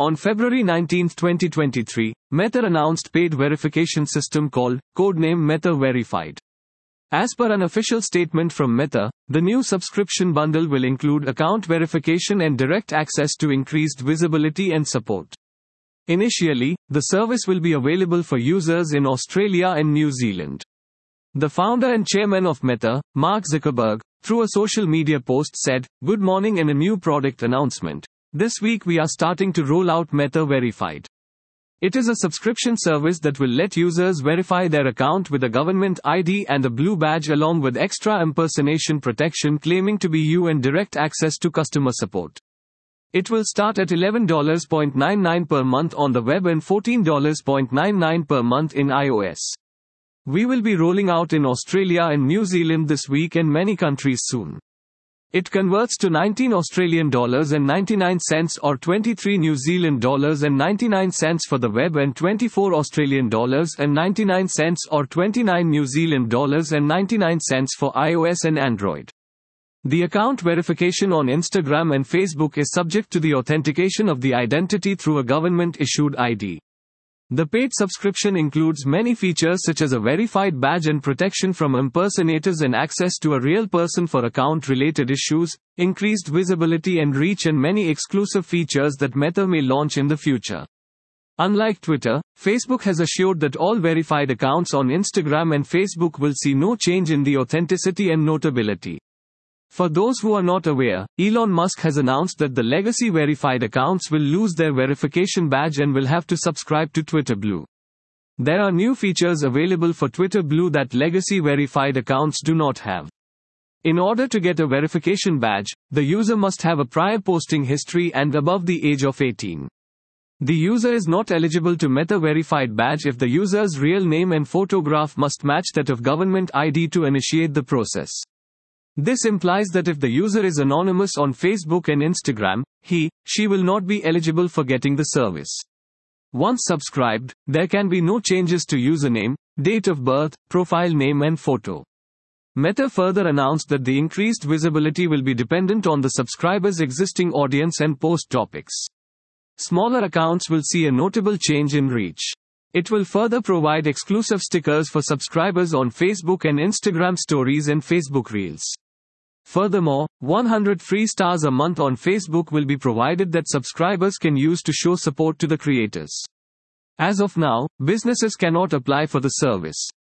On February 19, 2023, Meta announced paid verification system called codename Meta Verified. As per an official statement from Meta, the new subscription bundle will include account verification and direct access to increased visibility and support. Initially, the service will be available for users in Australia and New Zealand. The founder and chairman of Meta, Mark Zuckerberg, through a social media post said, "Good morning and a new product announcement. This week we are starting to roll out Meta Verified. It is a subscription service that will let users verify their account with a government ID and a blue badge along with extra impersonation protection claiming to be you and direct access to customer support. It will start at $11.99 per month on the web and $14.99 per month in iOS. We will be rolling out in Australia and New Zealand this week and many countries soon." It converts to $19.99 or 23 New Zealand dollars and 99 cents for the web and 24 Australian dollars and 99 cents or 29 New Zealand dollars and 99 cents for iOS and Android. The account verification on Instagram and Facebook is subject to the authentication of the identity through a government-issued ID. The paid subscription includes many features such as a verified badge and protection from impersonators and access to a real person for account-related issues, increased visibility and reach and many exclusive features that Meta may launch in the future. Unlike Twitter, Facebook has assured that all verified accounts on Instagram and Facebook will see no change in the authenticity and notability. For those who are not aware, Elon Musk has announced that the legacy verified accounts will lose their verification badge and will have to subscribe to Twitter Blue. There are new features available for Twitter Blue that legacy verified accounts do not have. In order to get a verification badge, the user must have a prior posting history and above the age of 18. The user is not eligible to Meta Verified badge if the user's real name and photograph must match that of government ID to initiate the process. This implies that if the user is anonymous on Facebook and Instagram, she will not be eligible for getting the service. Once subscribed, there can be no changes to username, date of birth, profile name and photo. Meta further announced that the increased visibility will be dependent on the subscriber's existing audience and post topics. Smaller accounts will see a notable change in reach. It will further provide exclusive stickers for subscribers on Facebook and Instagram stories and Facebook Reels. Furthermore, 100 free stars a month on Facebook will be provided that subscribers can use to show support to the creators. As of now, businesses cannot apply for the service.